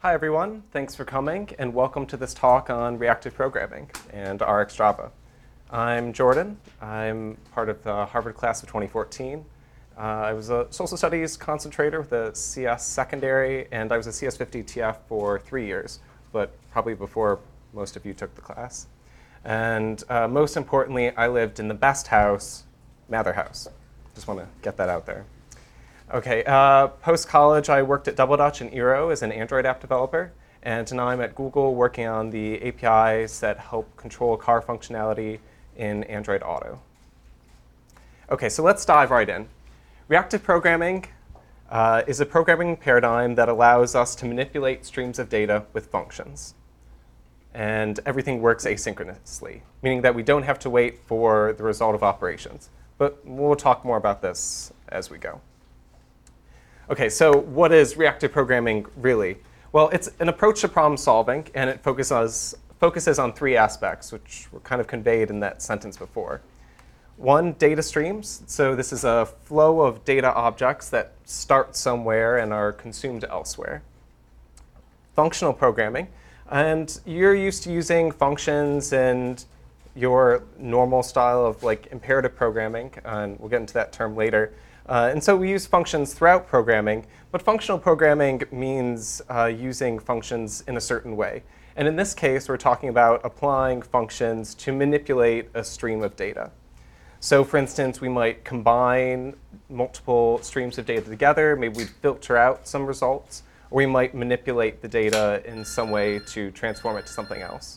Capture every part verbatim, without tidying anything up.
Hi everyone, thanks for coming and welcome to this talk on reactive programming and RxJava. I'm Jordan. I'm part of the Harvard class of twenty fourteen. Uh, I was a social studies concentrator with a C S secondary, and I was a C S fifty T F for three years, but probably before most of you took the class. And uh, most importantly, I lived in the best house, Mather House. Just want to get that out there. Okay, uh, post-college, I worked at DoubleDutch and Eero as an Android app developer, and now I'm at Google working on the A P Is that help control car functionality in Android Auto. Okay, so let's dive right in. Reactive programming uh, is a programming paradigm that allows us to manipulate streams of data with functions. And everything works asynchronously, meaning that we don't have to wait for the result of operations. But we'll talk more about this as we go. Okay, so what is reactive programming really? Well, it's an approach to problem solving, and it focuses, focuses on three aspects, which were kind of conveyed in that sentence before. One, data streams. So this is a flow of data objects that start somewhere and are consumed elsewhere. Functional programming. And you're used to using functions and your normal style of like imperative programming, and we'll get into that term later. Uh, and so we use functions throughout programming, but functional programming means uh, using functions in a certain way. And in this case, we're talking about applying functions to manipulate a stream of data. So for instance, we might combine multiple streams of data together. Maybe we'd filter out some results, or we might manipulate the data in some way to transform it to something else.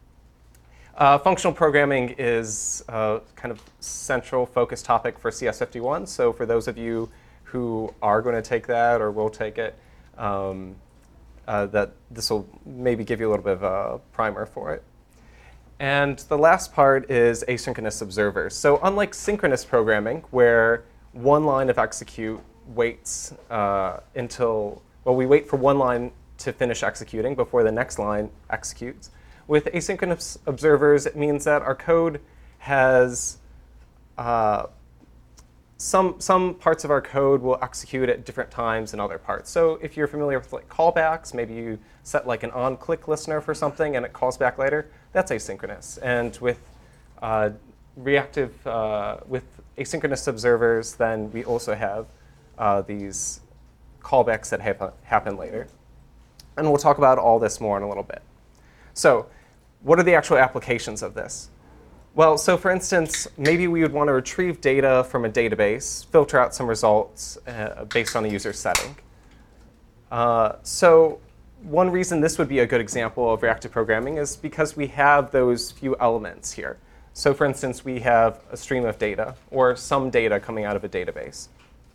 Uh, functional programming is a kind of central focus topic for C S fifty-one. So for those of you who are going to take that or will take it, um, uh, that this will maybe give you a little bit of a primer for it. And the last part is asynchronous observers. So unlike synchronous programming, where one line of execute waits uh, until, well, we wait for one line to finish executing before the next line executes. With asynchronous observers, it means that our code has uh, some, some parts of our code will execute at different times than other parts. So if you're familiar with like callbacks, maybe you set like an on-click listener for something and it calls back later, that's asynchronous. And with uh, reactive, uh, with asynchronous observers, then we also have uh, these callbacks that happen, happen later. And we'll talk about all this more in a little bit. So what are the actual applications of this? Well, so for instance, maybe we would want to retrieve data from a database, filter out some results uh, based on a user setting. Uh, so one reason this would be a good example of reactive programming is because we have those few elements here. So for instance, we have a stream of data or some data coming out of a database.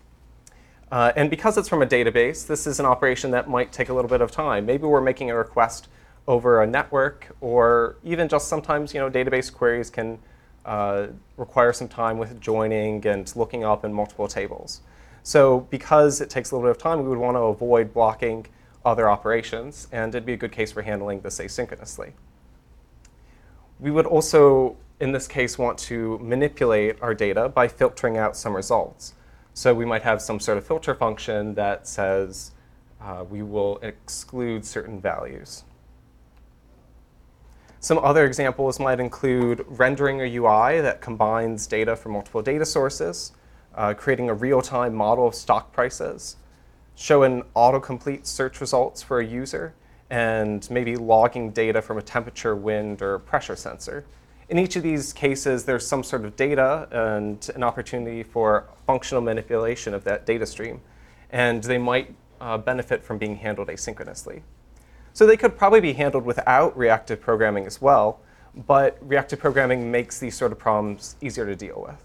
Uh, and because it's from a database, this is an operation that might take a little bit of time. Maybe we're making a request over a network, or even just sometimes, you know, database queries can uh, require some time with joining and looking up in multiple tables. So because it takes a little bit of time, we would want to avoid blocking other operations, and it'd be a good case for handling this asynchronously. We would also, in this case, want to manipulate our data by filtering out some results. So we might have some sort of filter function that says uh, we will exclude certain values. Some other examples might include rendering a U I that combines data from multiple data sources, uh, creating a real-time model of stock prices, showing autocomplete search results for a user, and maybe logging data from a temperature, wind, or pressure sensor. In each of these cases, there's some sort of data and an opportunity for functional manipulation of that data stream, and they might uh, benefit from being handled asynchronously. So they could probably be handled without reactive programming as well, but reactive programming makes these sort of problems easier to deal with.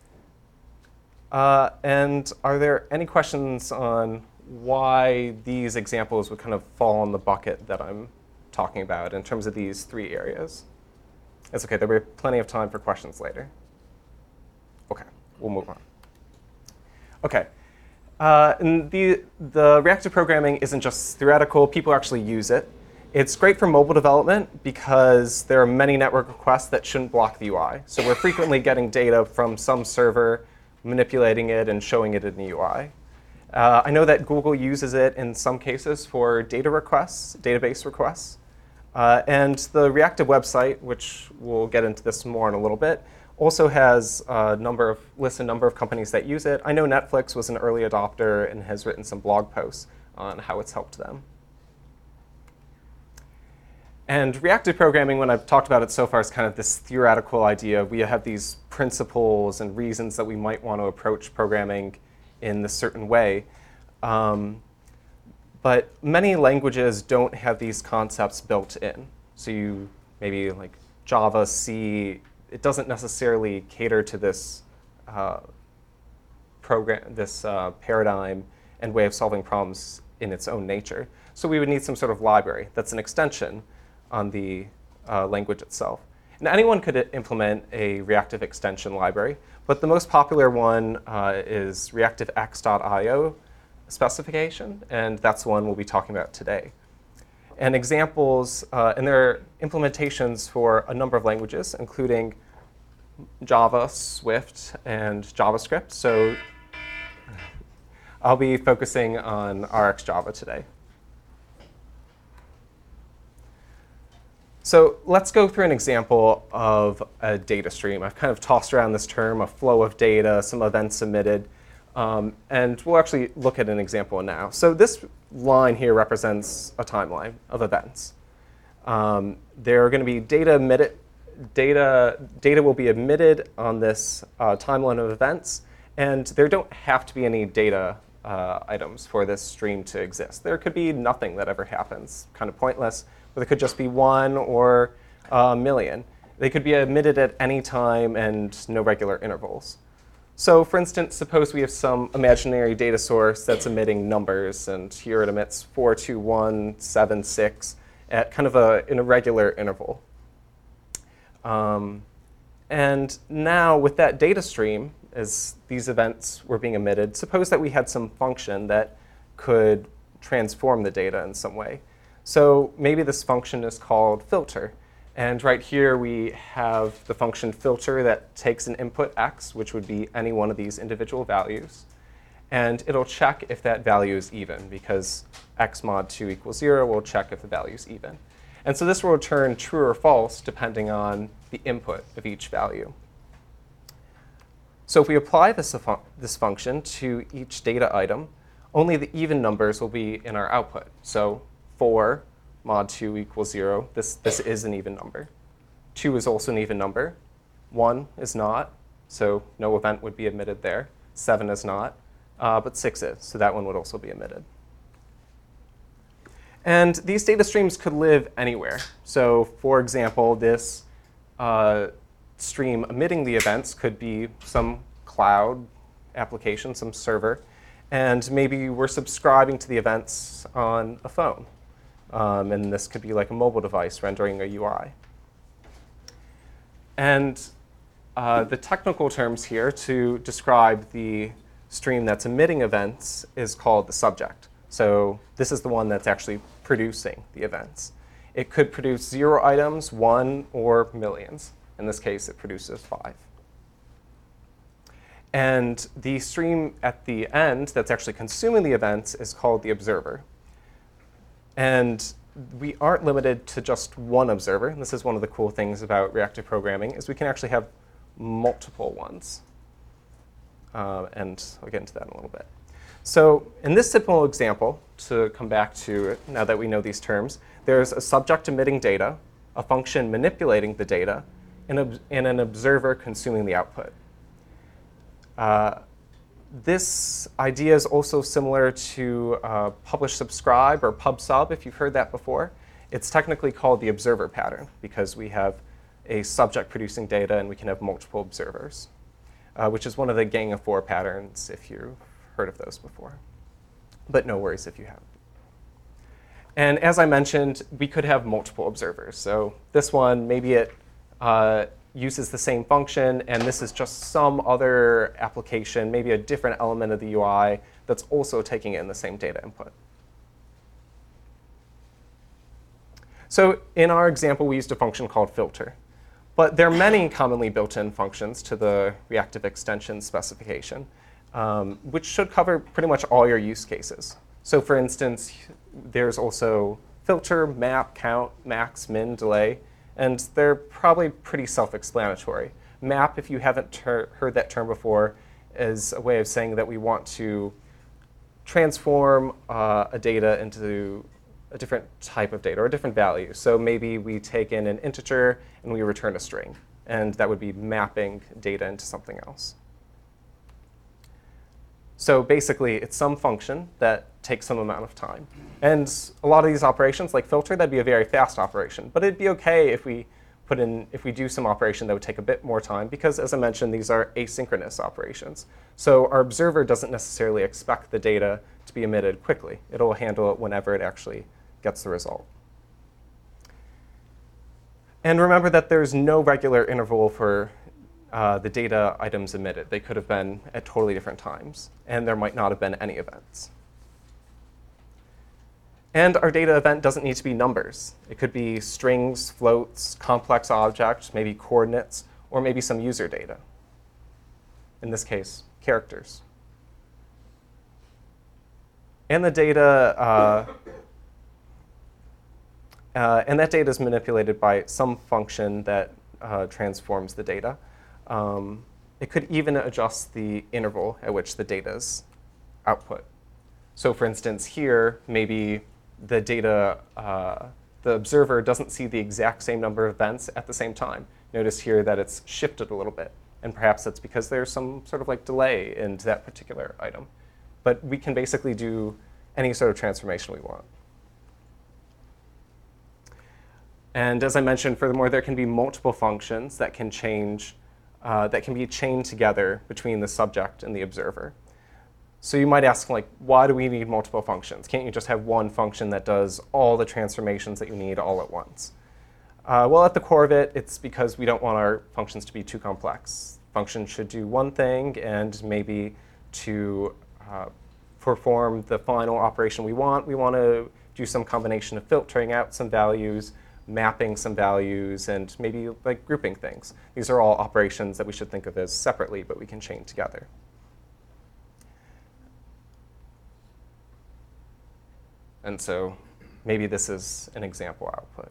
Uh, and are there any questions on why these examples would kind of fall in the bucket that I'm talking about in terms of these three areas? It's OK. There'll be plenty of time for questions later. OK, we'll move on. OK. Uh, and the, the reactive programming isn't just theoretical. People actually use it. It's great for mobile development because there are many network requests that shouldn't block the U I. So we're frequently getting data from some server, manipulating it and showing it in the U I. Uh, I know that Google uses it in some cases for data requests, database requests. Uh, and the reactive website, which we'll get into this more in a little bit, also has a number of, lists a number of companies that use it. I know Netflix was an early adopter and has written some blog posts on how it's helped them. And reactive programming, when I've talked about it so far, is kind of this theoretical idea. We have these principles and reasons that we might want to approach programming in this certain way. Um, but many languages don't have these concepts built in. So you maybe like Java, C, it doesn't necessarily cater to this uh, program, this uh, paradigm and way of solving problems in its own nature. So we would need some sort of library that's an extension on the uh, language itself. And anyone could implement a reactive extension library, but the most popular one uh, is reactivex dot i o specification, and that's the one we'll be talking about today. And examples, uh, and there are implementations for a number of languages, including Java, Swift, and JavaScript. So I'll be focusing on RxJava today. So let's go through an example of a data stream. I've kind of tossed around this term, a flow of data, some events submitted. Um, and we'll actually look at an example now. So this line here represents a timeline of events. Um, there are going to be data emitted, data, data will be emitted on this uh, timeline of events. And there don't have to be any data uh, items for this stream to exist. There could be nothing that ever happens, kind of pointless. Or there could just be one or a million. They could be emitted at any time and no regular intervals. So for instance, suppose we have some imaginary data source that's emitting numbers, and here it emits four, two, one, seven, six at kind of a, an irregular interval. Um, and now with that data stream, as these events were being emitted, suppose that we had some function that could transform the data in some way. So maybe this function is called filter. And right here we have the function filter that takes an input x, which would be any one of these individual values. And it'll check if that value is even, because x mod two equals zero will check if the value is even. And so this will return true or false depending on the input of each value. So if we apply this, this function to each data item, only the even numbers will be in our output. So four mod two equals zero. This, this is an even number. two is also an even number. one is not, so no event would be emitted there. seven is not, uh, but six is, so that one would also be emitted. And these data streams could live anywhere. So for example, this uh, stream emitting the events could be some cloud application, some server, and maybe we're subscribing to the events on a phone. Um, and this could be like a mobile device rendering a U I. And uh, the technical terms here to describe the stream that's emitting events is called the subject. So this is the one that's actually producing the events. It could produce zero items, one, or millions. In this case, it produces five. And the stream at the end that's actually consuming the events is called the observer. And we aren't limited to just one observer. This is one of the cool things about reactive programming, is we can actually have multiple ones. Uh, and I'll get into that in a little bit. So in this simple example, to come back to it, now that we know these terms, there's a subject emitting data, a function manipulating the data, and, and an observer consuming the output. Uh, This idea is also similar to uh, publish-subscribe or pub-sub, if you've heard that before. It's technically called the observer pattern because we have a subject producing data and we can have multiple observers, uh, which is one of the gang of four patterns if you've heard of those before. But no worries if you haven't. And as I mentioned, we could have multiple observers. So this one, maybe it uh, uses the same function, and this is just some other application, maybe a different element of the U I that's also taking in the same data input. So in our example, we used a function called filter. But there are many commonly built-in functions to the reactive extension specification. um, which should cover pretty much all your use cases. So for instance, there's also filter, map, count, max, min, delay, and they're probably pretty self-explanatory. Map, if you haven't ter- heard that term before, is a way of saying that we want to transform uh, a data into a different type of data or a different value. So maybe we take in an integer and we return a string, and that would be mapping data into something else. So basically, it's some function that takes some amount of time. And a lot of these operations, like filter, that'd be a very fast operation. But it'd be OK if we put in, if we do some operation that would take a bit more time, because as I mentioned, these are asynchronous operations. So our observer doesn't necessarily expect the data to be emitted quickly. It'll handle it whenever it actually gets the result. And remember that there's no regular interval for uh, the data items emitted. They could have been at totally different times, and there might not have been any events. And our data event doesn't need to be numbers. It could be strings, floats, complex objects, maybe coordinates, or maybe some user data. In this case, characters. And the data, uh, uh, and that data is manipulated by some function that uh, transforms the data. Um, it could even adjust the interval at which the data is output. So for instance, here, maybe the data, uh, the observer doesn't see the exact same number of events at the same time. Notice here that it's shifted a little bit. And perhaps that's because there's some sort of like delay into that particular item. But we can basically do any sort of transformation we want. And as I mentioned, furthermore, there can be multiple functions that can change, uh, that can be chained together between the subject and the observer. So you might ask, like, why do we need multiple functions? Can't you just have one function that does all the transformations that you need all at once? Uh, well, at the core of it, it's because we don't want our functions to be too complex. Functions should do one thing, and maybe to uh, perform the final operation we want, we want to do some combination of filtering out some values, mapping some values, and maybe like grouping things. These are all operations that we should think of as separately, but we can chain together. And so maybe this is an example output.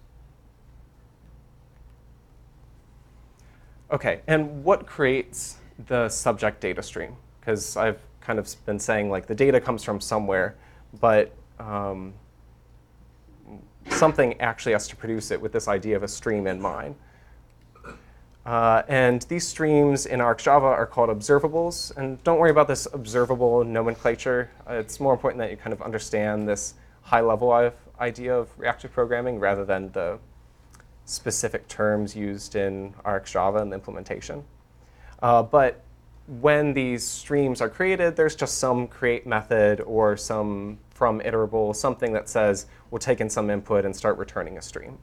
OK, and what creates the subject data stream? Because I've kind of been saying like the data comes from somewhere, but um, something actually has to produce it with this idea of a stream in mind. Uh, and these streams in ArcJava are called observables. And don't worry about this observable nomenclature. Uh, it's more important that you kind of understand this high-level of idea of reactive programming rather than the specific terms used in ArcJava and the implementation. Uh, but when these streams are created, there's just some create method or some from iterable, something that says we'll take in some input and start returning a stream.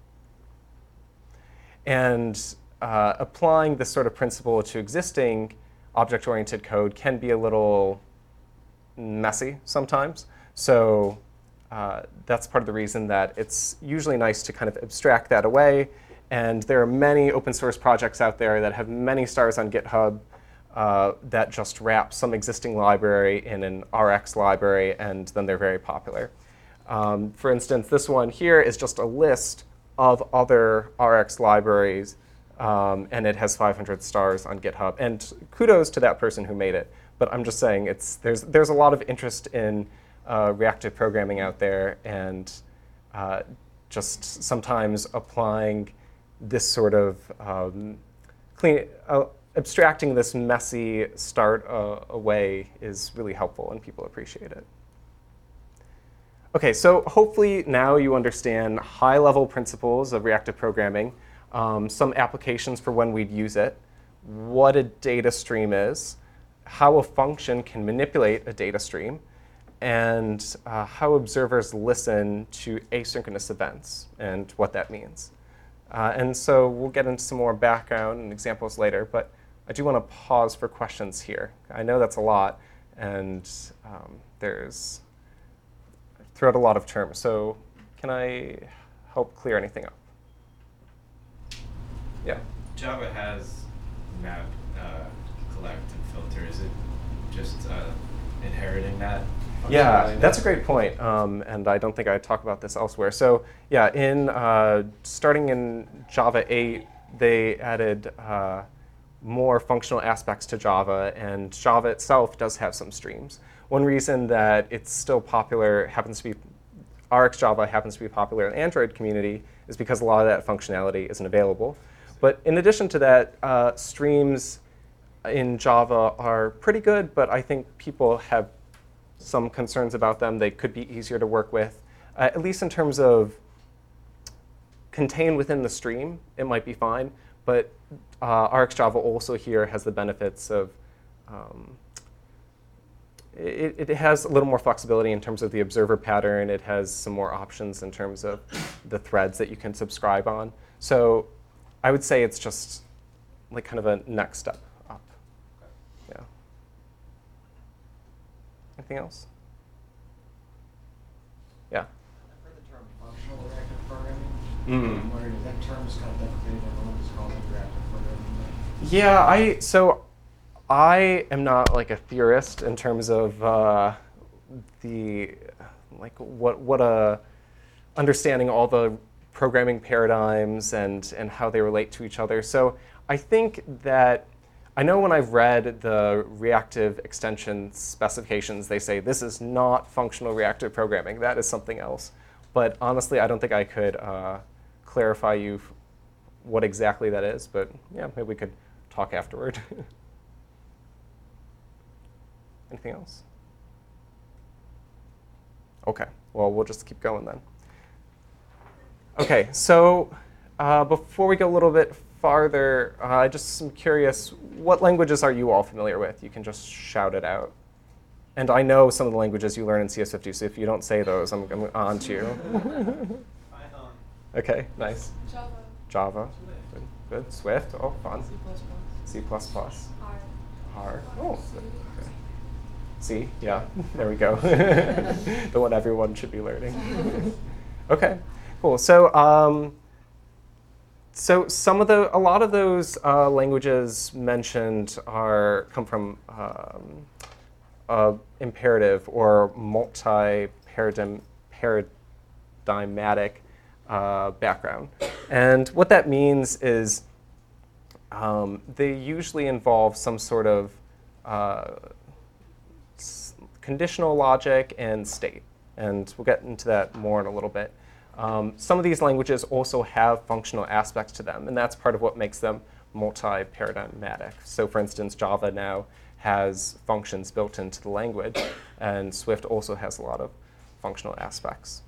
And Uh, applying this sort of principle to existing object-oriented code can be a little messy sometimes. So uh, that's part of the reason that it's usually nice to kind of abstract that away. And there are many open source projects out there that have many stars on GitHub uh, that just wrap some existing library in an R X library, and then they're very popular. Um, for instance, this one here is just a list of other R X libraries. Um, and it has five hundred stars on GitHub. And kudos to that person who made it. But I'm just saying, it's, there's, there's a lot of interest in uh, reactive programming out there, and uh, just sometimes applying this sort of um, clean, uh, abstracting this messy start uh, away is really helpful, and people appreciate it. OK, so hopefully now you understand high-level principles of reactive programming. Um, some applications for when we'd use it, what a data stream is, how a function can manipulate a data stream, and uh, how observers listen to asynchronous events and what that means. Uh, and so we'll get into some more background and examples later, but I do want to pause for questions here. I know that's a lot, and um, there's I threw out a lot of terms. So can I help clear anything up? Yeah. Java has map, uh, collect, and filter. Is it just uh, inheriting that? Yeah, that's a great point, um, and I don't think I talk about this elsewhere. So yeah, in uh, starting in Java eight, they added uh, more functional aspects to Java, and Java itself does have some streams. One reason that it's still popular happens to be RxJava happens to be popular in the Android community is because a lot of that functionality isn't available. But in addition to that, uh, streams in Java are pretty good, but I think people have some concerns about them. They could be easier to work with, uh, at least in terms of contained within the stream, it might be fine. But uh, RxJava also here has the benefits of um, It, it has a little more flexibility in terms of the observer pattern. It has some more options in terms of the threads that you can subscribe on. So I would say it's just like kind of a next step up. Yeah. Anything else? Yeah. I've heard the term functional reactive programming. Mm. I'm wondering if that term is kind of deprecated. Everyone just calls it reactive programming. Yeah, I so I am not like a theorist in terms of uh, the like what what a understanding all the programming paradigms and and how they relate to each other. So I think that I know when I've read the reactive extension specifications, they say this is not functional reactive programming. That is something else. But honestly, I don't think I could uh, clarify you what exactly that is. But yeah, maybe we could talk afterward. Anything else? OK, well, we'll just keep going then. OK, so uh, before we go a little bit farther, uh, I just am curious, what languages are you all familiar with? You can just shout it out. And I know some of the languages you learn in C S fifty, so if you don't say those, I'm, I'm on to you. Python. OK, nice. Java. Java. Good. Good. Swift. Oh, fun. C++. C plus plus. R. R. Oh, okay. C, yeah, there we go. The one everyone should be learning. OK, cool. So, um, so some of the, a lot of those uh, languages mentioned are come from um, uh, imperative or multi-paradigm paradigmatic uh, background, and what that means is um, they usually involve some sort of uh, conditional logic and state. And we'll get into that more in a little bit. Um, some of these languages also have functional aspects to them, and that's part of what makes them multi-paradigmatic. So for instance, Java now has functions built into the language, and Swift also has a lot of functional aspects.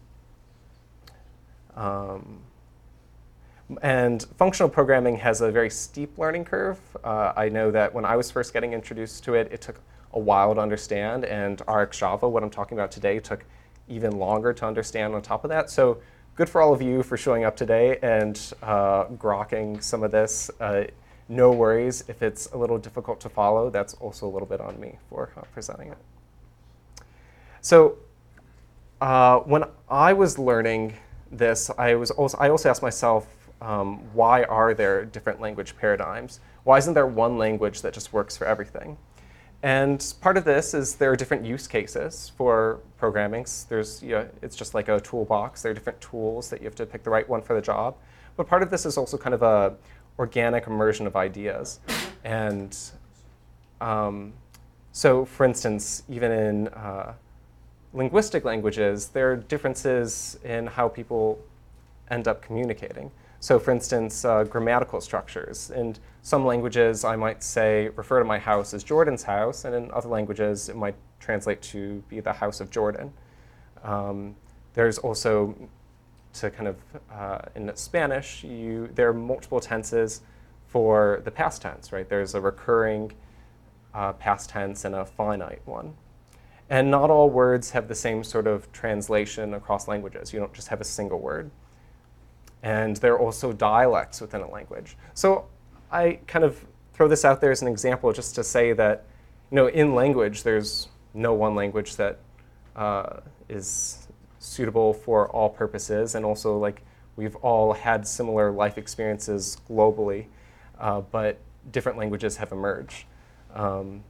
Um, and functional programming has a very steep learning curve. Uh, I know that when I was first getting introduced to it, it took a while to understand, and RxJava, what I'm talking about today, took even longer to understand on top of that. So good for all of you for showing up today and uh, grokking some of this. Uh, no worries if it's a little difficult to follow. That's also a little bit on me for uh, presenting it. So uh, when I was learning this, I was also I also asked myself, um, why are there different language paradigms? Why isn't there one language that just works for everything? And part of this is there are different use cases for programming. There's, you know, it's just like a toolbox. There are different tools that you have to pick the right one for the job. But part of this is also kind of a organic immersion of ideas. And um, so, for instance, even in uh, linguistic languages, there are differences in how people end up communicating. So for instance, uh, grammatical structures. In some languages, I might say, refer to my house as Jordan's house, and in other languages, it might translate to be the house of Jordan. Um, there's also, to kind of, uh, in Spanish, you, there are multiple tenses for the past tense, right? There's a recurring uh, past tense and a finite one. And not all words have the same sort of translation across languages. You don't just have a single word. And there are also dialects within a language. So I kind of throw this out there as an example just to say that, you know, in language, there's no one language that uh, is suitable for all purposes. And also, like, we've all had similar life experiences globally, uh, but different languages have emerged. Um,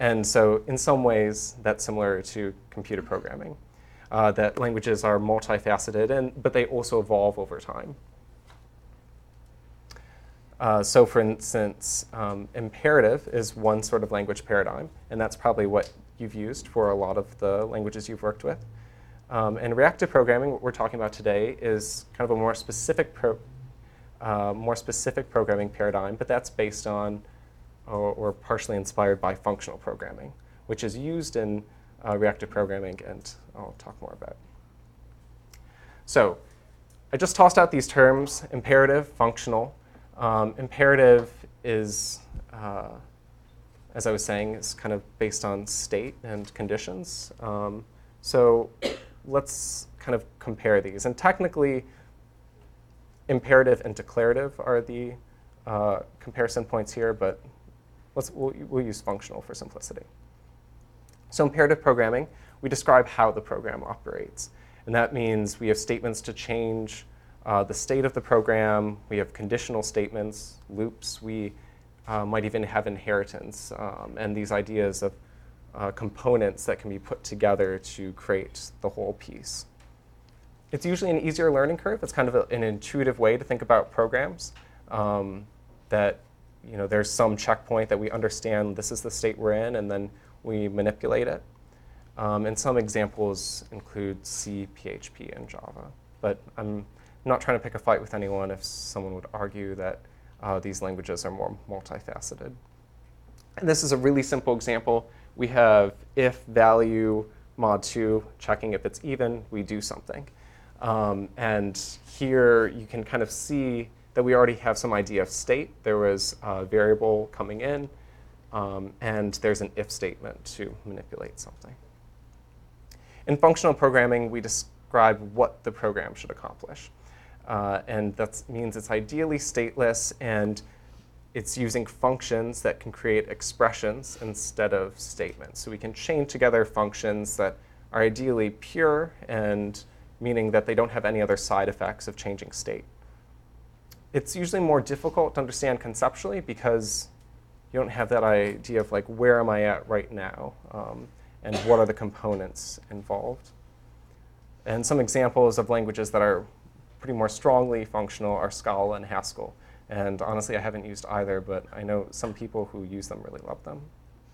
And so in some ways, that's similar to computer programming, uh, that languages are multifaceted, and, but they also evolve over time. Uh, so for instance, um, imperative is one sort of language paradigm, and that's probably what you've used for a lot of the languages you've worked with. Um, and reactive programming, what we're talking about today, is kind of a more specific, pro uh, more specific programming paradigm, but that's based on or, or partially inspired by functional programming, which is used in uh, reactive programming, and I'll talk more about. So I just tossed out these terms, imperative, functional. Um, imperative is, uh, as I was saying, is kind of based on state and conditions. Um, so let's kind of compare these. And technically, imperative and declarative are the uh, comparison points here, but let's, we'll, we'll use functional for simplicity. So imperative programming, we describe how the program operates. And that means we have statements to change Uh, the state of the program. We have conditional statements, loops. We uh, might even have inheritance, um, and these ideas of uh, components that can be put together to create the whole piece. It's usually an easier learning curve. It's kind of a, an intuitive way to think about programs, um, that you know, there's some checkpoint that we understand this is the state we're in, and then we manipulate it. Um, and some examples include C, P H P, and Java. But I'm I'm not trying to pick a fight with anyone if someone would argue that uh, these languages are more multifaceted. And this is a really simple example. We have if value mod two, checking if it's even, we do something. Um, and here you can kind of see that we already have some idea of state. There was a variable coming in, um, and there's an if statement to manipulate something. In functional programming, we describe what the program should accomplish. Uh, and that means it's ideally stateless, and it's using functions that can create expressions instead of statements. So we can chain together functions that are ideally pure, and meaning that they don't have any other side effects of changing state. It's usually more difficult to understand conceptually because you don't have that idea of like, where am I at right now, um, and what are the components involved. And some examples of languages that are pretty more strongly functional are Scala and Haskell. And honestly, I haven't used either, but I know some people who use them really love them.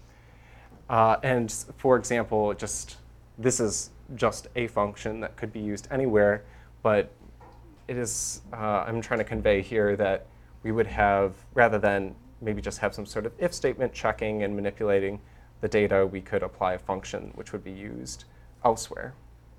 Uh, and for example, just this is just a function that could be used anywhere, but it is, uh, I'm trying to convey here that we would have, rather than maybe just have some sort of if statement checking and manipulating the data, we could apply a function which would be used elsewhere.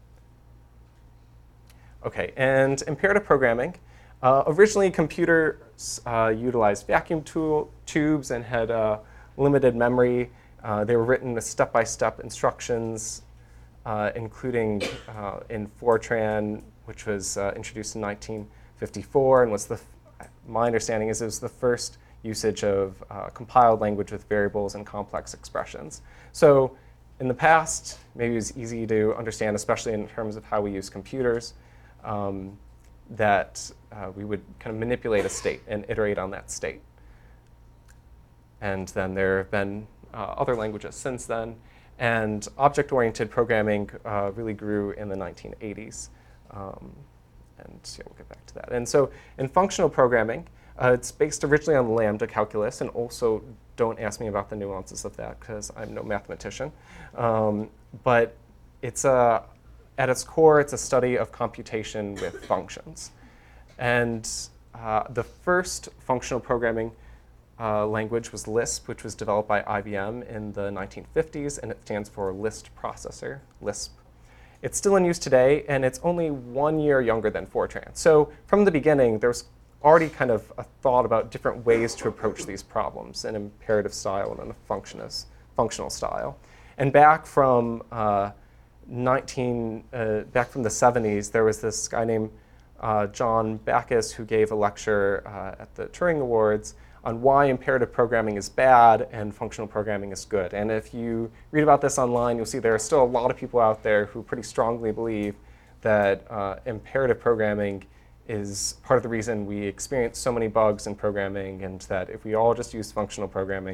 Okay, and imperative programming. Uh, originally, computers uh, utilized vacuum tool, tubes and had uh, limited memory. Uh, they were written with step-by-step instructions, uh, including uh, in Fortran, which was uh, introduced in nineteen fifty-four, and was the, my understanding is it was the first usage of uh, compiled language with variables and complex expressions. So in the past, maybe it was easy to understand, especially in terms of how we use computers, um, that uh, we would kind of manipulate a state and iterate on that state. And then there have been uh, other languages since then. And object-oriented programming uh, really grew in the nineteen eighties. Um, and yeah, we'll get back to that. And so in functional programming, uh, it's based originally on lambda calculus. And also, don't ask me about the nuances of that, because I'm no mathematician. Um, but it's a, at its core, it's a study of computation with functions. And uh, the first functional programming uh, language was Lisp, which was developed by I B M in the nineteen fifties, and it stands for List Processor, Lisp. It's still in use today, and it's only one year younger than Fortran. So from the beginning, there's already kind of a thought about different ways to approach these problems, an imperative style and a functionist, functional style. And back from uh, nineteen, uh, back from the seventies, there was this guy named uh, John Backus who gave a lecture uh, at the Turing Awards on why imperative programming is bad and functional programming is good. And if you read about this online, you'll see there are still a lot of people out there who pretty strongly believe that uh, imperative programming is part of the reason we experience so many bugs in programming, and that if we all just use functional programming,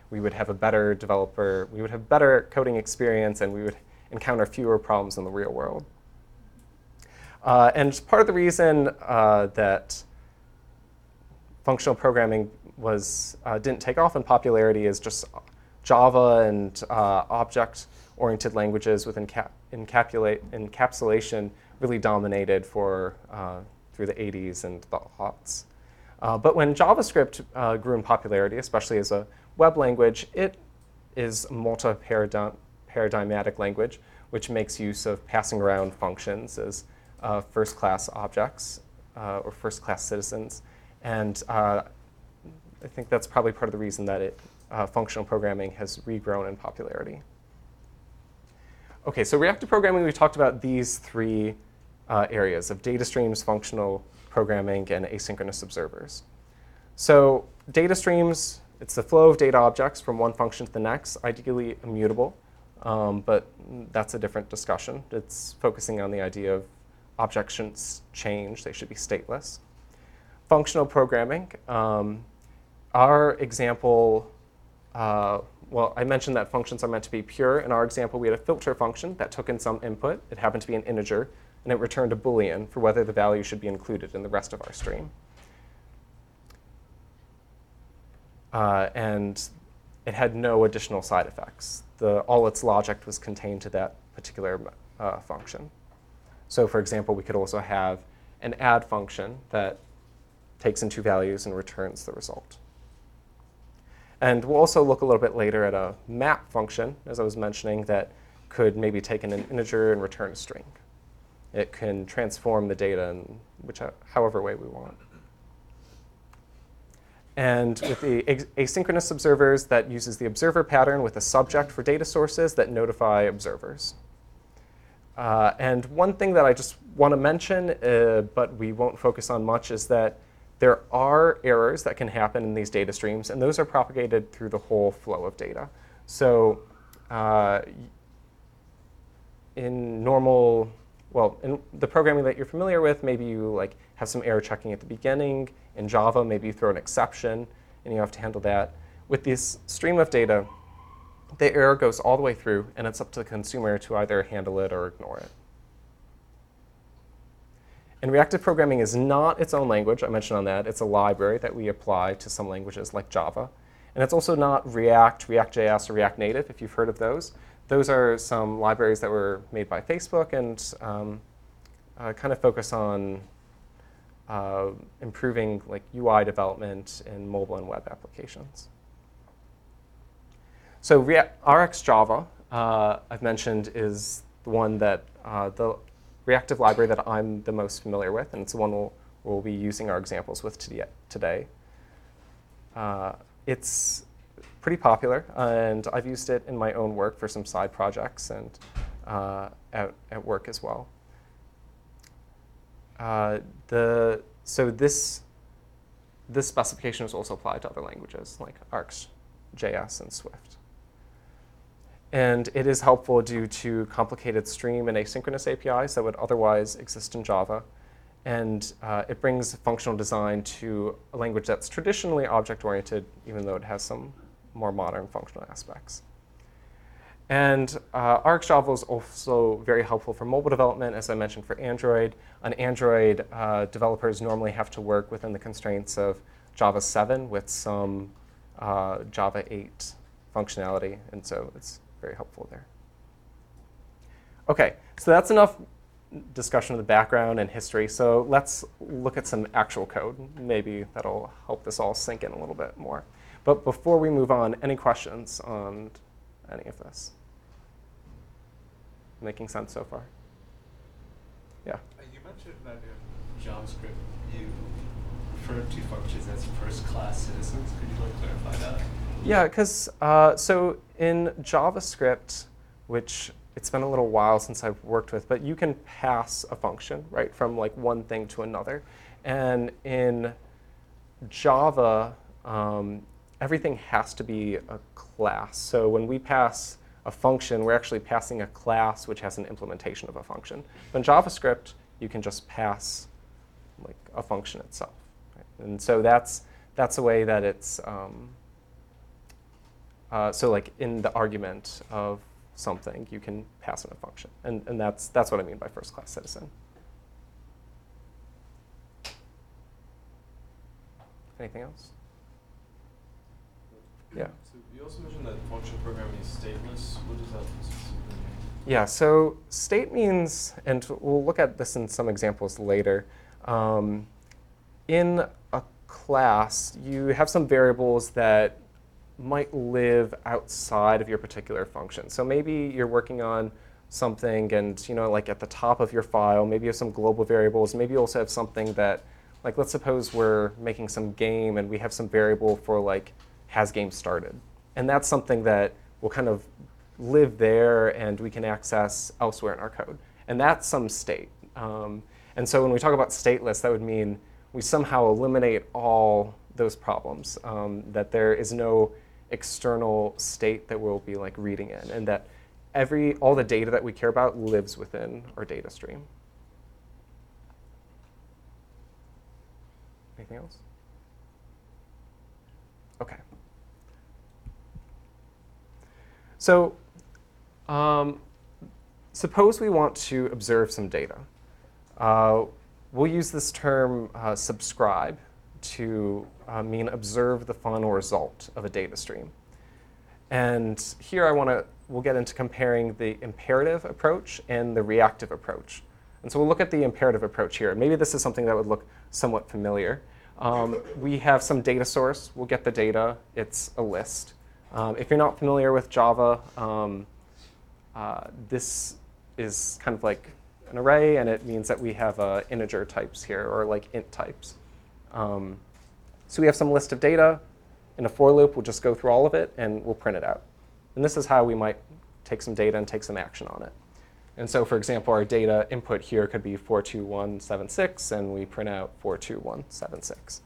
we would have a better developer, we would have better coding experience, and we would encounter fewer problems in the real world. Uh, and part of the reason uh, that functional programming was uh, didn't take off in popularity is just Java and uh, object-oriented languages with encap encapsulate encapsulation really dominated for uh, through the eighties and the aughts. Uh, but when JavaScript uh, grew in popularity, especially as a web language, it is a multi-paradigmatic language, which makes use of passing around functions as uh, first-class objects uh, or first-class citizens. And uh, I think that's probably part of the reason that it, uh, functional programming has regrown in popularity. OK, so reactive programming, we talked about these three uh, areas of data streams, functional programming, and asynchronous observers. So data streams, it's the flow of data objects from one function to the next, ideally immutable. Um, but that's a different discussion. It's focusing on the idea of objects shouldn't change. They should be stateless. Functional programming. Um, our example, uh, well, I mentioned that functions are meant to be pure. In our example, we had a filter function that took in some input. It happened to be an integer, and it returned a Boolean for whether the value should be included in the rest of our stream. Uh, and it had no additional side effects. The, all its logic was contained to that particular uh, function. So for example, we could also have an add function that takes in two values and returns the result. And we'll also look a little bit later at a map function, as I was mentioning, that could maybe take in an integer and return a string. It can transform the data in which, however way we want. And with the asynchronous observers, that uses the observer pattern with a subject for data sources that notify observers. Uh, and one thing that I just want to mention, uh, but we won't focus on much, is that there are errors that can happen in these data streams, and those are propagated through the whole flow of data. So uh, in normal, well, in the programming that you're familiar with, maybe you like have some error checking at the beginning. In Java, maybe you throw an exception, and you have to handle that. With this stream of data, the error goes all the way through, and it's up to the consumer to either handle it or ignore it. And reactive programming is not its own language. I mentioned on that. It's a library that we apply to some languages like Java. And it's also not React, React.js, or React Native, if you've heard of those. Those are some libraries that were made by Facebook and um, uh, kind of focus on uh, improving like U I development in mobile and web applications. So RxJava, uh, I've mentioned, is the one that uh, the reactive library that I'm the most familiar with, and it's the one we'll, we'll be using our examples with today. Uh, it's pretty popular, and I've used it in my own work for some side projects and uh, at, at work as well. Uh, the, so this, this specification is also applied to other languages like ArcsJS and Swift. And it is helpful due to complicated stream and asynchronous A P Is that would otherwise exist in Java. And uh, it brings functional design to a language that's traditionally object-oriented, even though it has some more modern functional aspects. And uh, RxJava is also very helpful for mobile development, as I mentioned, for Android. On Android, uh, developers normally have to work within the constraints of Java seven with some uh, Java eight functionality. And so it's very helpful there. OK, so that's enough discussion of the background and history. So let's look at some actual code. Maybe that'll help this all sink in a little bit more. But before we move on, any questions on any of this? Making sense so far? Yeah? Uh, you mentioned that in JavaScript you refer to functions as first-class citizens. Could you like clarify that? Yeah, because uh, so in JavaScript, which it's been a little while since I've worked with, but you can pass a function, right, from like one thing to another. And in Java, um, everything has to be a class. So when we pass a function, we're actually passing a class which has an implementation of a function. But in JavaScript, you can just pass like a function itself. Right? And so that's, that's a way that it's, um, uh, so like in the argument of something, you can pass in a function. And, and that's, that's what I mean by first-class citizen. Anything else? Yeah. So you also mentioned that function programming is stateless. What does that specifically mean? Yeah, so state means, and we'll look at this in some examples later. Um, in a class, you have some variables that might live outside of your particular function. So maybe you're working on something and, you know, like at the top of your file, maybe you have some global variables. Maybe you also have something that, like let's suppose we're making some game and we have some variable for like has game started. And that's something that will kind of live there and we can access elsewhere in our code. And that's some state. Um, and so when we talk about stateless, that would mean we somehow eliminate all those problems, um, that there is no external state that we'll be like reading in, and that every all the data that we care about lives within our data stream. Anything else? Okay. So um, suppose we want to observe some data. Uh, we'll use this term uh, subscribe to uh, mean observe the final result of a data stream. And here I want to, we'll get into comparing the imperative approach and the reactive approach. And so we'll look at the imperative approach here. Maybe this is something that would look somewhat familiar. Um, we have some data source. We'll get the data. It's a list. Um, if you're not familiar with Java, um, uh, this is kind of like an array, and it means that we have uh, integer types here, or like int types. Um, so we have some list of data. In a for loop, we'll just go through all of it, and we'll print it out. And this is how we might take some data and take some action on it. And so, for example, our data input here could be four two one seven six, and we print out four two one seven six.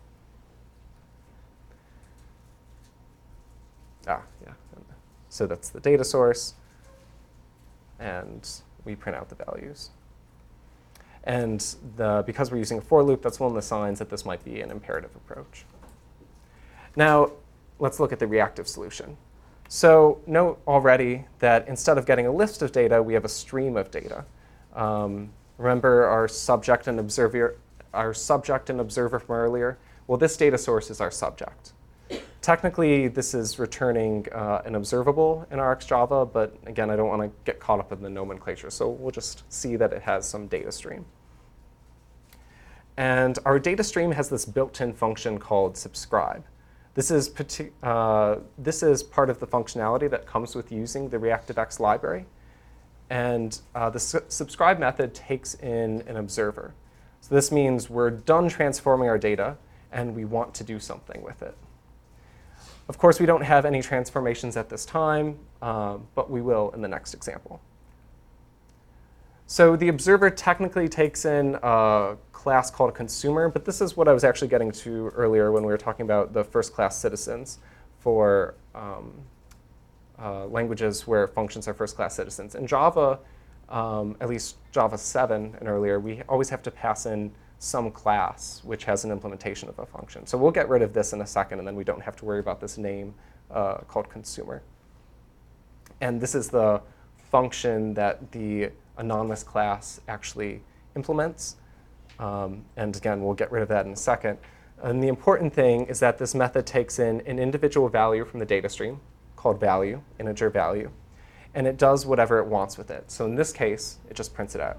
Ah, yeah. So that's the data source. And we print out the values. And the, because we're using a for loop, that's one of the signs that this might be an imperative approach. Now, let's look at the reactive solution. So note already that instead of getting a list of data, we have a stream of data. Um, remember our subject and observer, our subject and observer from earlier? Well, this data source is our subject. Technically, this is returning uh, an observable in RxJava, but again, I don't want to get caught up in the nomenclature, so we'll just see that it has some data stream. And our data stream has this built-in function called subscribe. This is, uh, this is part of the functionality that comes with using the ReactiveX library. And uh, the su subscribe method takes in an observer. So this means we're done transforming our data, and we want to do something with it. Of course, we don't have any transformations at this time, uh, but we will in the next example. So the observer technically takes in a class called a consumer, but this is what I was actually getting to earlier when we were talking about the first-class citizens for um, uh, languages where functions are first-class citizens. In Java, um, at least Java seven and earlier, we always have to pass in some class which has an implementation of a function. So we'll get rid of this in a second, and then we don't have to worry about this name uh, called consumer. And this is the function that the anonymous class actually implements. Um, and again, we'll get rid of that in a second. And the important thing is that this method takes in an individual value from the data stream called value, integer value, and it does whatever it wants with it. So in this case, it just prints it out.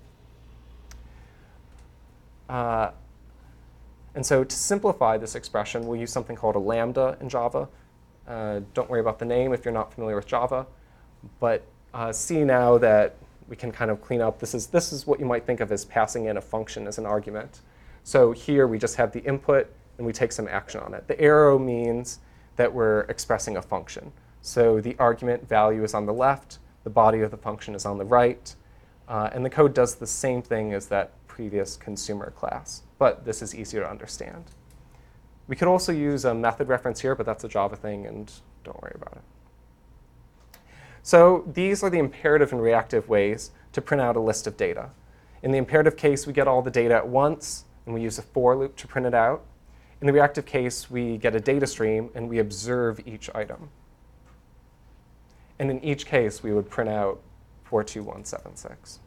Uh, and so to simplify this expression, we'll use something called a lambda in Java. Uh, don't worry about the name if you're not familiar with Java. But uh, see now that we can kind of clean up. This is, this is what you might think of as passing in a function as an argument. So here we just have the input, and we take some action on it. The arrow means that we're expressing a function. So the argument value is on the left. The body of the function is on the right. Uh, and the code does the same thing as that previous consumer class, but this is easier to understand. We could also use a method reference here, but that's a Java thing, and don't worry about it. So these are the imperative and reactive ways to print out a list of data. In the imperative case, we get all the data at once, and we use a for loop to print it out. In the reactive case, we get a data stream, and we observe each item. And in each case, we would print out four two one seven six.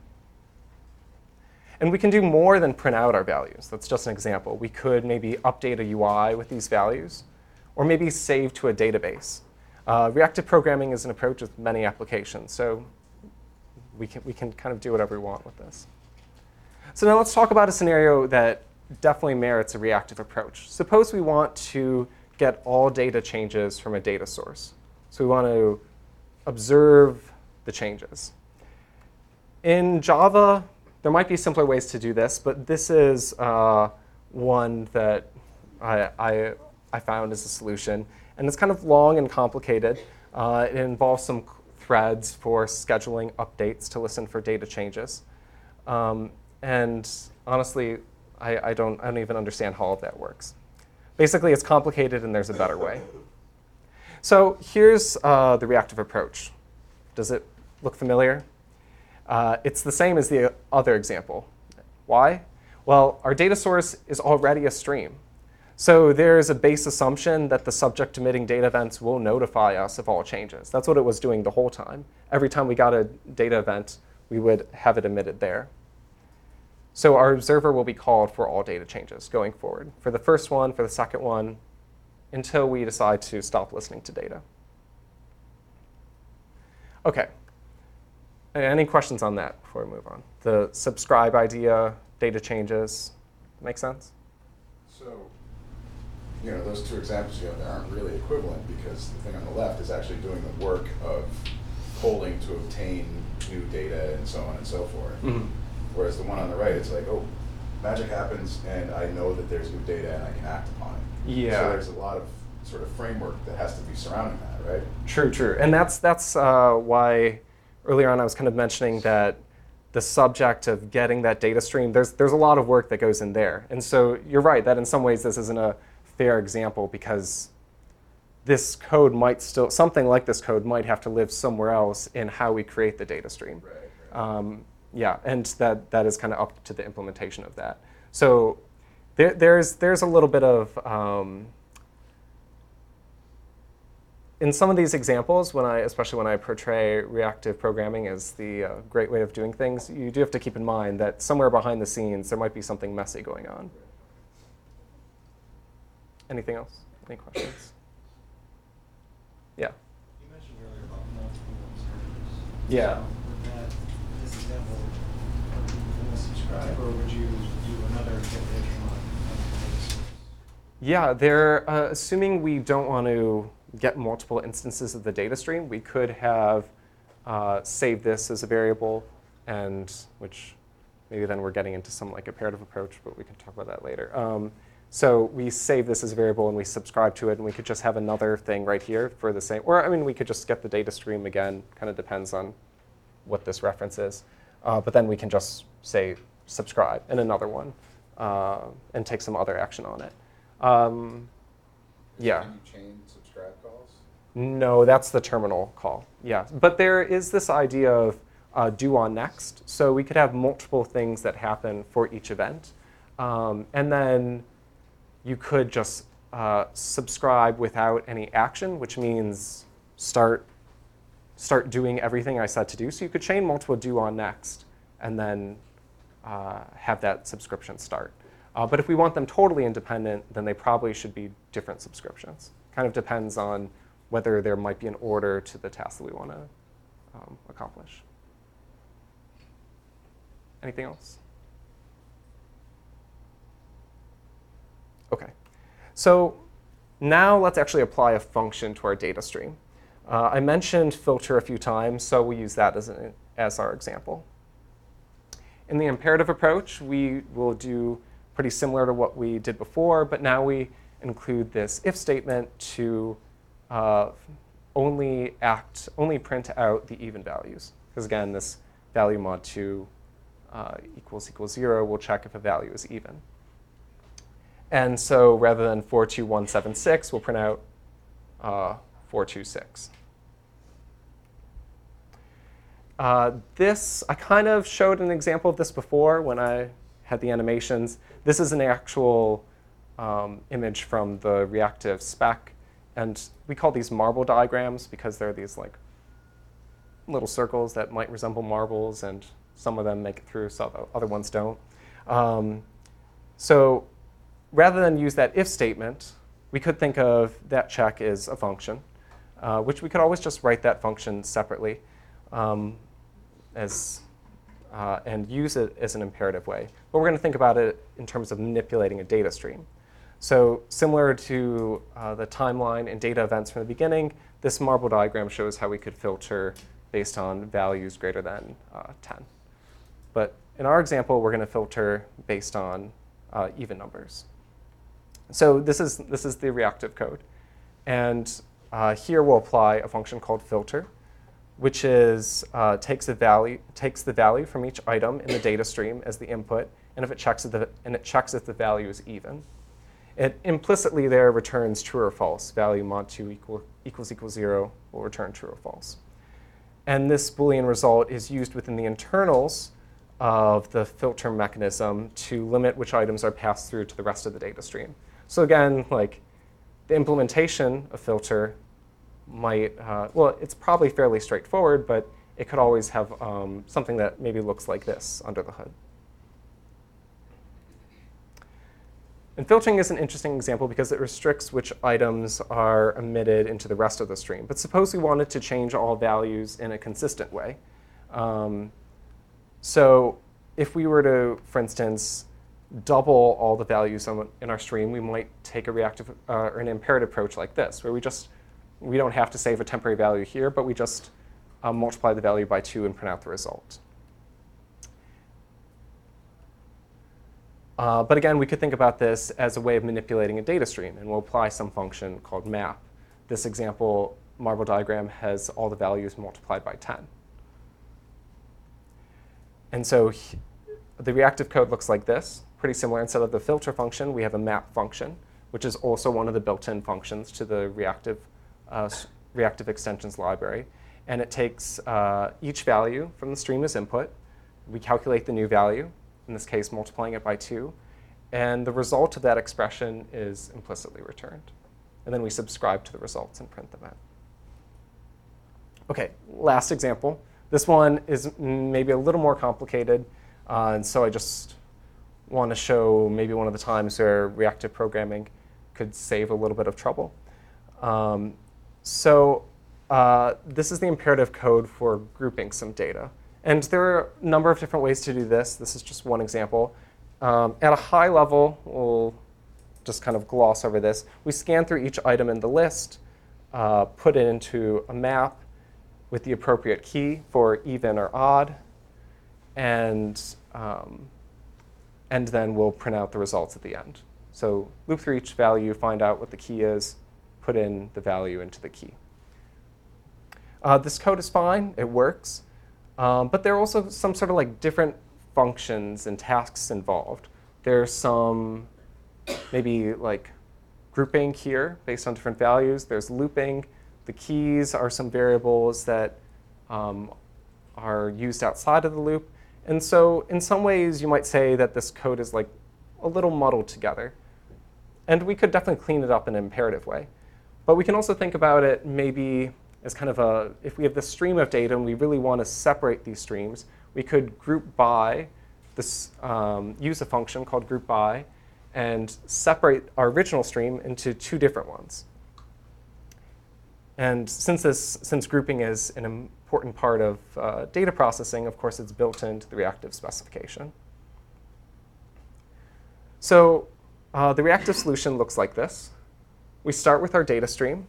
And we can do more than print out our values. That's just an example. We could maybe update a U I with these values, or maybe save to a database. Uh, reactive programming is an approach with many applications, so we can, we can kind of do whatever we want with this. So now let's talk about a scenario that definitely merits a reactive approach. Suppose we want to get all data changes from a data source. So we want to observe the changes. In Java, there might be simpler ways to do this, but this is uh, one that I, I, I found as a solution. And it's kind of long and complicated. Uh, it involves some threads for scheduling updates to listen for data changes. Um, and honestly, I, I, don't, I don't even understand how all of that works. Basically, it's complicated and there's a better way. So here's uh, the reactive approach. Does it look familiar? Uh, it's the same as the other example. Why? Well, our data source is already a stream. So there's a base assumption that the subject emitting data events will notify us of all changes. That's what it was doing the whole time. Every time we got a data event, we would have it emitted there. So our observer will be called for all data changes going forward, for the first one, for the second one, until we decide to stop listening to data. OK. Any questions on that before we move on? The subscribe idea, data changes, make sense? So, you know, those two examples you have there aren't really equivalent because the thing on the left is actually doing the work of polling to obtain new data and so on and so forth. Mm-hmm. Whereas the one on the right, it's like, oh, magic happens and I know that there's new data and I can act upon it. Yeah. So there's a lot of sort of framework that has to be surrounding that, right? True, true. And that's, that's uh, why earlier on I was kind of mentioning that the subject of getting that data stream, there's, there's a lot of work that goes in there. And so you're right that in some ways this isn't a fair example because this code might still, something like this code might have to live somewhere else in how we create the data stream. Right, right. Um, yeah, and that, that is kind of up to the implementation of that. So there, there's, there's a little bit of, um, in some of these examples, when I, especially when I portray reactive programming as the uh, great way of doing things, you do have to keep in mind that somewhere behind the scenes, there might be something messy going on. Anything else? Any questions? Yeah. You mentioned earlier about multiple observers. Yeah. So with that, this example, would you want to subscribe, or would you do another iteration on on the data source? Yeah, they're uh, assuming we don't want to get multiple instances of the data stream, we could have uh, saved this as a variable, and which maybe then we're getting into some like imperative approach, but we can talk about that later. Um, so we save this as a variable and we subscribe to it, and we could just have another thing right here for the same, or I mean, we could just get the data stream again, kind of depends on what this reference is. Uh, but then we can just say subscribe in another one uh, and take some other action on it. Um, yeah. Can you chain subscribe calls? No, that's the terminal call. Yeah, but there is this idea of uh, do on next. So we could have multiple things that happen for each event. Um, and then you could just uh, subscribe without any action, which means start, start doing everything I said to do. So you could chain multiple do on next and then uh, have that subscription start. Uh, but if we want them totally independent, then they probably should be different subscriptions. Kind of depends on whether there might be an order to the task that we want to um, accomplish. Anything else? OK. So now let's actually apply a function to our data stream. Uh, I mentioned filter a few times, so we'll use that as, an, as our example. In the imperative approach, we will do pretty similar to what we did before, but now we include this if statement to uh, only act, only print out the even values. Because again, this value mod two uh, equals equals zero will check if a value is even. And so rather than four two one seven six, we'll print out uh, four two six. Uh, this, I kind of showed an example of this before when I had the animations. This is an actual um, image from the reactive spec. And we call these marble diagrams because they're these like little circles that might resemble marbles, and some of them make it through, so other ones don't. Um, so rather than use that if statement, we could think of that check as a function, uh, which we could always just write that function separately um, as, uh, and use it as an imperative way. But we're going to think about it in terms of manipulating a data stream. So similar to uh, the timeline and data events from the beginning, this marble diagram shows how we could filter based on values greater than uh, ten. But in our example, we're going to filter based on uh, even numbers. So this is, this is the reactive code. And uh, here we'll apply a function called filter, which is, uh, takes, a value, takes the value from each item in the data stream as the input, and if it checks if the, and it checks if the value is even. It implicitly there returns true or false. Value mod two equal, equals equals zero will return true or false. And this Boolean result is used within the internals of the filter mechanism to limit which items are passed through to the rest of the data stream. So again, like the implementation of filter might, uh, well, it's probably fairly straightforward, but it could always have um, something that maybe looks like this under the hood. And filtering is an interesting example because it restricts which items are emitted into the rest of the stream. But suppose we wanted to change all values in a consistent way. Um, so if we were to, for instance, double all the values in our stream, we might take a reactive uh, or an imperative approach like this, where we just, we don't have to save a temporary value here, but we just uh, multiply the value by two and print out the result. Uh, but again, we could think about this as a way of manipulating a data stream, and we'll apply some function called map. This example marble diagram has all the values multiplied by ten. And so he, the reactive code looks like this, pretty similar. Instead of the filter function, we have a map function, which is also one of the built-in functions to the reactive, uh, reactive extensions library. And it takes uh, each value from the stream as input. We calculate the new value, in this case multiplying it by two, and the result of that expression is implicitly returned. And then we subscribe to the results and print them out. OK, last example. This one is maybe a little more complicated, uh, and so I just want to show maybe one of the times where reactive programming could save a little bit of trouble. Um, so uh, this is the imperative code for grouping some data. And there are a number of different ways to do this. This is just one example. Um, at a high level, we'll just kind of gloss over this. We scan through each item in the list, uh, put it into a map with the appropriate key for even or odd, and, um, and then we'll print out the results at the end. So loop through each value, find out what the key is, put in the value into the key. Uh, this code is fine. It works. Um, but there are also some sort of like different functions and tasks involved. There's some maybe like grouping here based on different values. There's looping. The keys are some variables that um, are used outside of the loop. And so in some ways, you might say that this code is like a little muddled together. And we could definitely clean it up in an imperative way. But we can also think about it maybe as kind of a, if we have this stream of data and we really want to separate these streams, we could group by, this, um, use a function called group by, and separate our original stream into two different ones. And since, this, since grouping is an important part of uh, data processing, of course, it's built into the reactive specification. So uh, the reactive solution looks like this. We start with our data stream.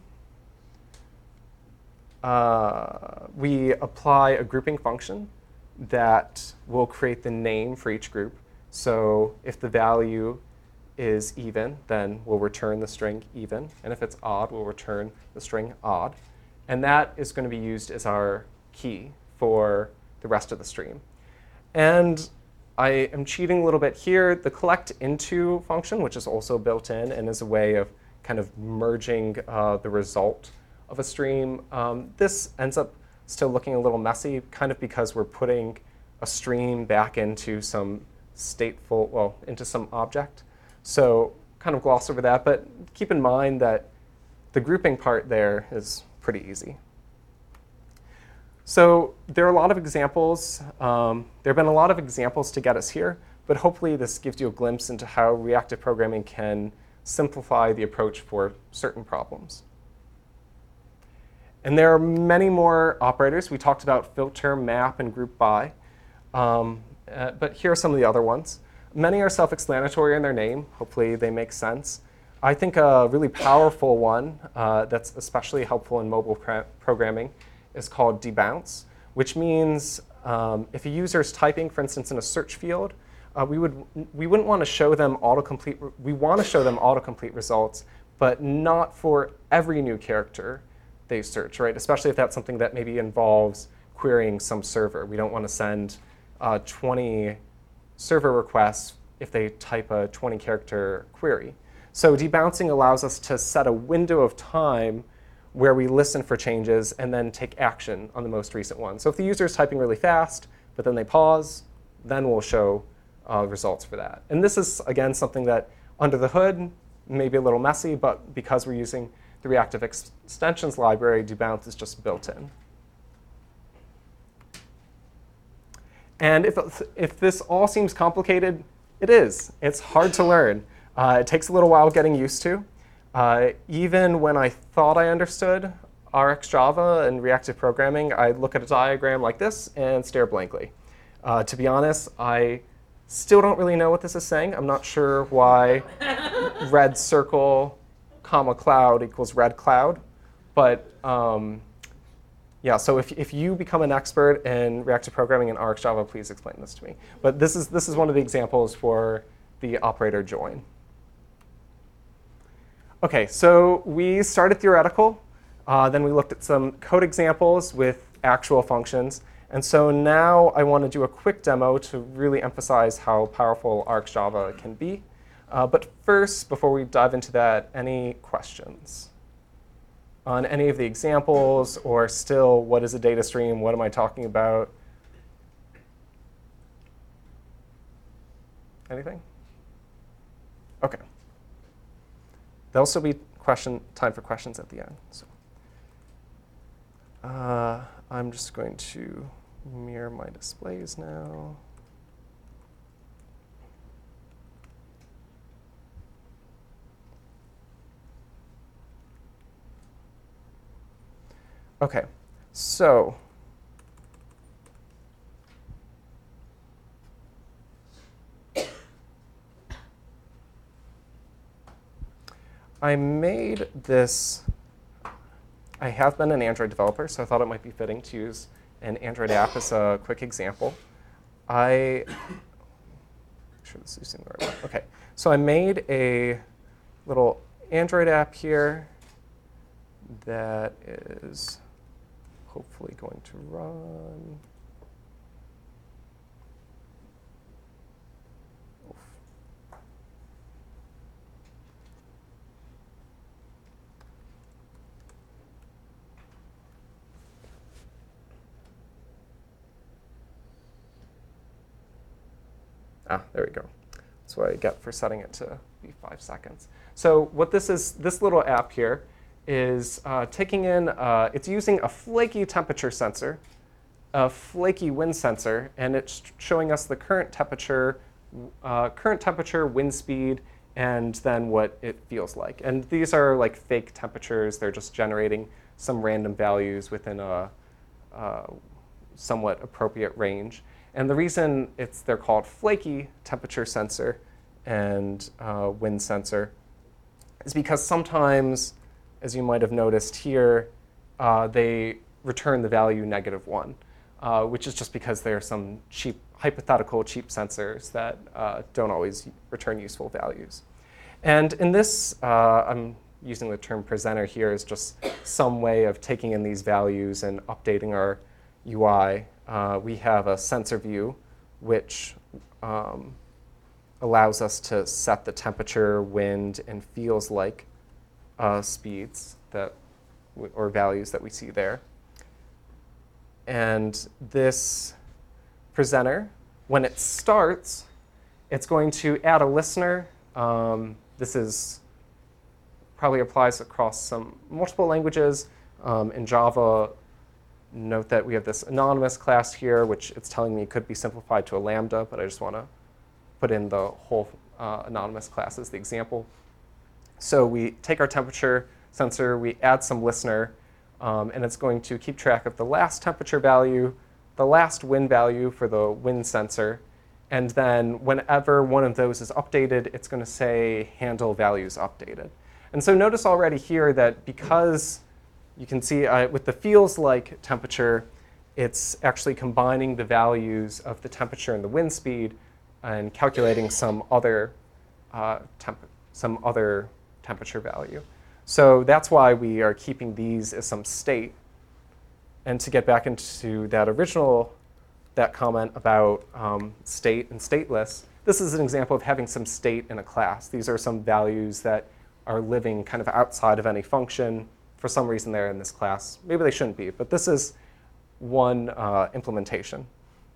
Uh, we apply a grouping function that will create the name for each group. So if the value is even, then we'll return the string even. And if it's odd, we'll return the string odd. And that is going to be used as our key for the rest of the stream. And I am cheating a little bit here. The collect into function, which is also built in and is a way of kind of merging uh, the result of a stream, um, this ends up still looking a little messy, kind of because we're putting a stream back into some stateful, well, into some object. So kind of gloss over that, but keep in mind that the grouping part there is pretty easy. So there are a lot of examples. Um, there have been a lot of examples to get us here, but hopefully this gives you a glimpse into how reactive programming can simplify the approach for certain problems. And there are many more operators. We talked about filter, map, and group by. Um, uh, but here are some of the other ones. Many are self-explanatory in their name. Hopefully they make sense. I think a really powerful one uh, that's especially helpful in mobile programming is called debounce, which means um, if a user is typing, for instance, in a search field, uh, we, would, we wouldn't want to show them autocomplete. We want to show them autocomplete results, but not for every new character they search, right? Especially if that's something that maybe involves querying some server. We don't want to send uh, twenty server requests if they type a twenty character query. So debouncing allows us to set a window of time where we listen for changes and then take action on the most recent one. So if the user is typing really fast, but then they pause, then we'll show uh, results for that. And this is, again, something that under the hood may be a little messy, but because we're using the reactive ex extensions library, debounce is just built in. And if, if this all seems complicated, it is. It's hard to learn. Uh, it takes a little while getting used to. Uh, even when I thought I understood RxJava and reactive programming, I'd look at a diagram like this and stare blankly. Uh, to be honest, I still don't really know what this is saying. I'm not sure why red circle comma cloud equals red cloud. But um, yeah, so if, if you become an expert in reactive programming in RxJava, please explain this to me. But this is, this is one of the examples for the operator join. OK, so we started theoretical. Uh, then we looked at some code examples with actual functions. And so now I want to do a quick demo to really emphasize how powerful RxJava can be. Uh, but first, before we dive into that, any questions on any of the examples, or still, what is a data stream? What am I talking about? Anything? OK. There'll still be question, time for questions at the end. So uh, I'm just going to mirror my displays now. OK, so I made this. I have been an Android developer, so I thought it might be fitting to use an Android app as a quick example. I make sure this is using the right one. OK, so I made a little Android app here that is hopefully going to run. Oof. Ah, there we go. That's what I get for setting it to be five seconds. So what this is, this little app here, is uh, taking in, uh, it's using a flaky temperature sensor, a flaky wind sensor, and it's showing us the current temperature, uh, current temperature, wind speed, and then what it feels like. And these are like fake temperatures. They're just generating some random values within a, a somewhat appropriate range. And the reason it's, they're called flaky temperature sensor and uh, wind sensor is because sometimes, as you might have noticed here, uh, they return the value negative one, uh, which is just because there are some cheap, hypothetical cheap sensors that uh, don't always return useful values. And in this, uh, I'm using the term presenter here as just some way of taking in these values and updating our U I. Uh, we have a sensor view, which um, allows us to set the temperature, wind, and feels like Uh, speeds that w or values that we see there. And this presenter, when it starts, it's going to add a listener. Um, this is probably applies across some multiple languages. Um, in Java, note that we have this anonymous class here, which it's telling me could be simplified to a lambda, but I just want to put in the whole uh, anonymous class as the example. So we take our temperature sensor, we add some listener, um, and it's going to keep track of the last temperature value, the last wind value for the wind sensor, and then whenever one of those is updated, it's going to say handle values updated. And so notice already here that because you can see uh, with the feels like temperature, it's actually combining the values of the temperature and the wind speed and calculating some other, uh, temp some other temperature value. So that's why we are keeping these as some state. And to get back into that original, that comment about um, state and stateless, this is an example of having some state in a class. These are some values that are living kind of outside of any function. For some reason they're in this class. Maybe they shouldn't be, but this is one uh, implementation.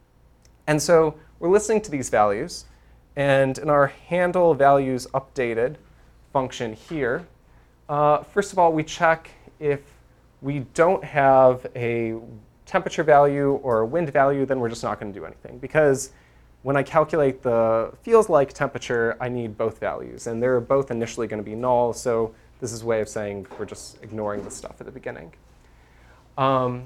And so we're listening to these values. And in our handle values updated function here, uh, first of all, we check if we don't have a temperature value or a wind value, then we're just not going to do anything. Because when I calculate the feels like temperature, I need both values. And they're both initially going to be null. So this is a way of saying we're just ignoring the stuff at the beginning. Um,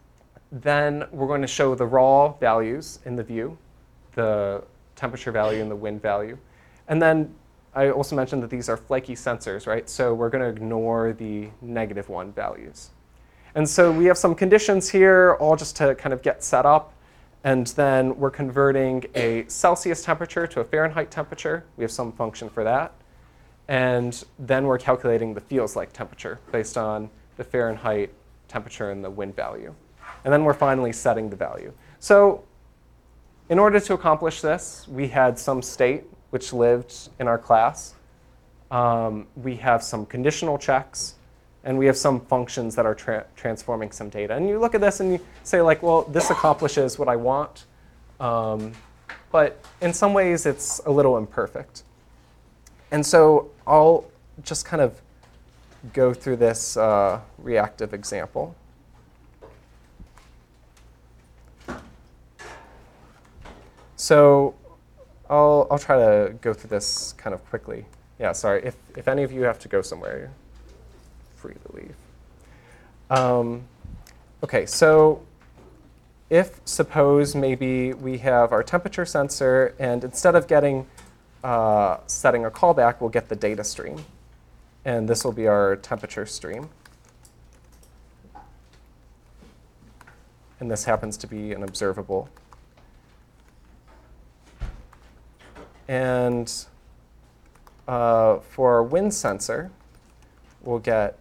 then we're going to show the raw values in the view, the temperature value and the wind value. And then I also mentioned that these are flaky sensors, right? So we're going to ignore the negative one values. And so we have some conditions here, all just to kind of get set up. And then we're converting a Celsius temperature to a Fahrenheit temperature. We have some function for that. And then we're calculating the feels like temperature based on the Fahrenheit temperature and the wind value. And then we're finally setting the value. So in order to accomplish this, we had some state which lived in our class. Um, we have some conditional checks. And we have some functions that are tra transforming some data. And you look at this and you say, like, well, this accomplishes what I want. Um, but in some ways, it's a little imperfect. And so I'll just kind of go through this uh, reactive example. So I'll, I'll try to go through this kind of quickly. Yeah, sorry. If, if any of you have to go somewhere, you're free to leave. Um, OK, so if suppose maybe we have our temperature sensor, and instead of getting uh, setting a callback, we'll get the data stream. And this will be our temperature stream. And this happens to be an observable. And uh, for our wind sensor, we'll get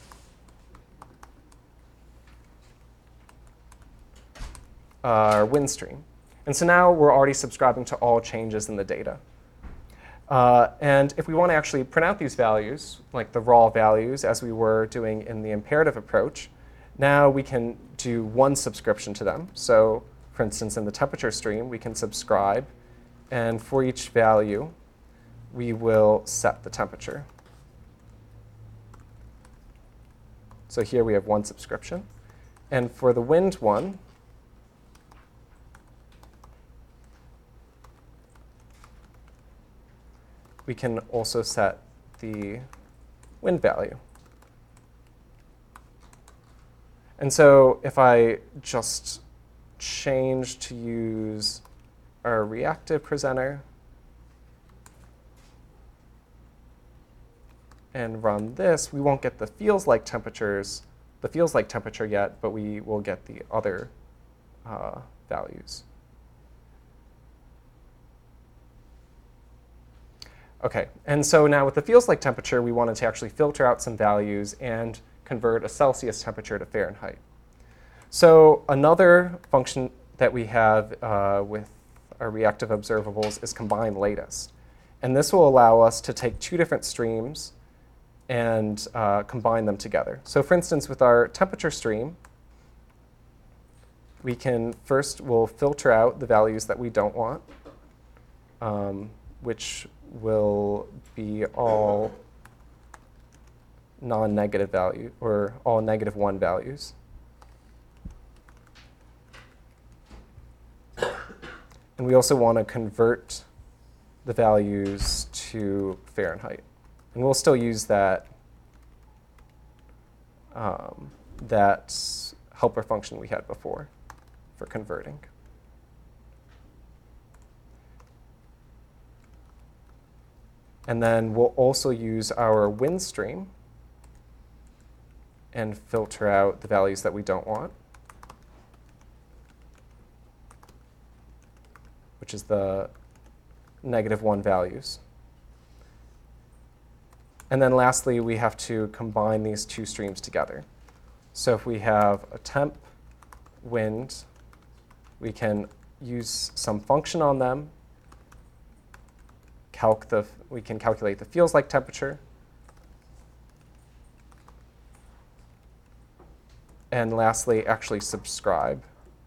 our wind stream. And so now we're already subscribing to all changes in the data. Uh, and if we want to actually print out these values, like the raw values, as we were doing in the imperative approach, now we can do one subscription to them. So for instance, in the temperature stream, we can subscribe. And for each value, we will set the temperature. So here we have one subscription. And for the wind one, we can also set the wind value. And so if I just change to use our reactive presenter and run this, we won't get the feels like temperatures, the feels like temperature yet, but we will get the other uh, values. OK, and so now with the feels like temperature, we wanted to actually filter out some values and convert a Celsius temperature to Fahrenheit. So another function that we have uh, with our reactive observables is combine latest. And this will allow us to take two different streams and uh, combine them together. So for instance, with our temperature stream, we can first, we'll filter out the values that we don't want, um, which will be all non-negative value, or all negative one values. And we also want to convert the values to Fahrenheit. And we'll still use that, um, that helper function we had before for converting. And then we'll also use our wind stream and filter out the values that we don't want, which is the negative one values. And then lastly, we have to combine these two streams together. So if we have a temp wind, we can use some function on them. Calc the, we can calculate the feels like temperature. And lastly, actually subscribe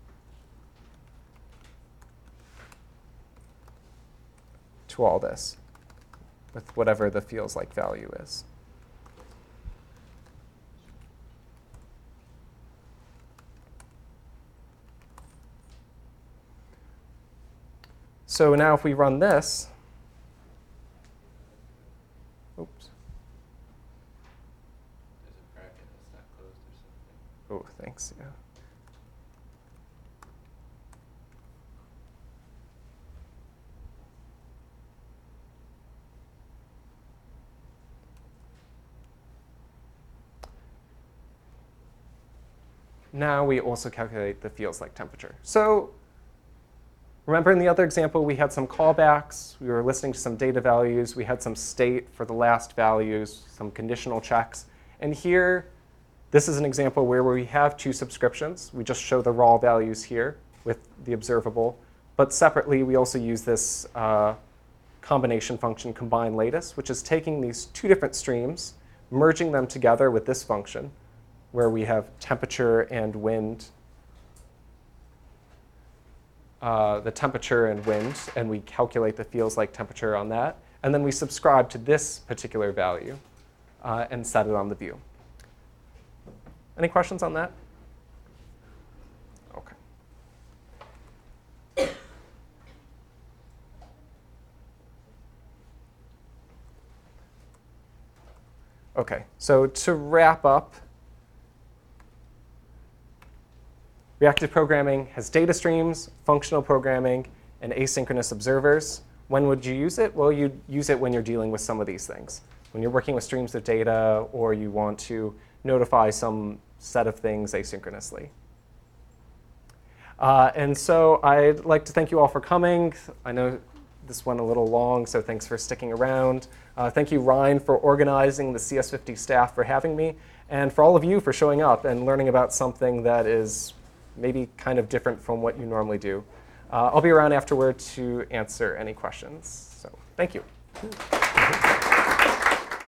to all this with whatever the feels like value is. So now if we run this, oops. There's a bracket that's not closed or something. Oh, thanks, yeah. Now we also calculate the feels like temperature. So remember in the other example, we had some callbacks. We were listening to some data values. We had some state for the last values, some conditional checks. And here, this is an example where we have two subscriptions. We just show the raw values here with the observable. But separately, we also use this uh, combination function, combine latest, which is taking these two different streams, merging them together with this function, where we have temperature and wind, uh, the temperature and wind, and we calculate the feels like temperature on that. And then we subscribe to this particular value uh, and set it on the view. Any questions on that? OK. OK, so to wrap up, reactive programming has data streams, functional programming, and asynchronous observers. When would you use it? Well, you'd use it when you're dealing with some of these things. When you're working with streams of data, or you want to notify some set of things asynchronously. Uh, and so I'd like to thank you all for coming. I know this went a little long, so thanks for sticking around. Uh, thank you, Ryan, for organizing, the C S fifty staff for having me, and for all of you for showing up and learning about something that is maybe kind of different from what you normally do. Uh, I'll be around afterward to answer any questions. So thank you.